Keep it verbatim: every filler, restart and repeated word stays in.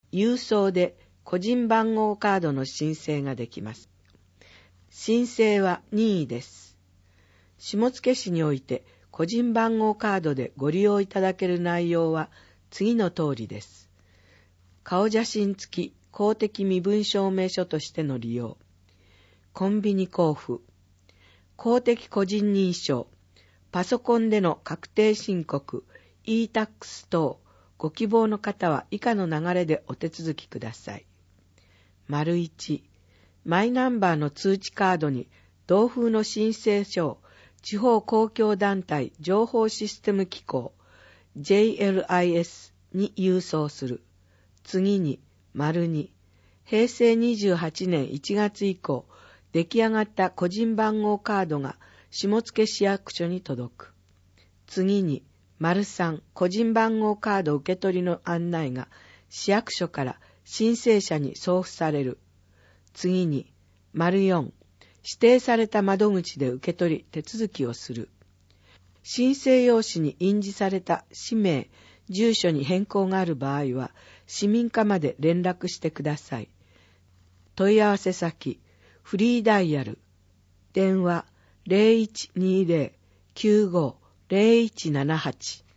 郵送で個人番号カードの申請ができます。申請は任意です。下野市において個人番号カードでご利用いただける内容は次の通りです。顔写真付き公的身分証明書としての利用、コンビニ交付、公的個人認証、パソコンでの確定申告、e タックス等、ご希望の方は以下の流れでお手続きください。丸いち、マイナンバーの通知カードに同封の申請書を地方公共団体情報システム機構 ジェイエルアイエス に郵送する。次に、丸に、へいせいにじゅうはちねんいちがつ以降、出来上がった個人番号カードが下野市役所に届く。次に、丸さん、個人番号カード受け取りの案内が市役所から申請者に送付される。次に、丸よん、指定された窓口で受け取り手続きをする。申請用紙に印字された氏名、住所に変更がある場合は、市民課まで連絡してください。問い合わせ先、フリーダイヤル、電話 ゼロいちにゼロ きゅうご ゼロいちななはち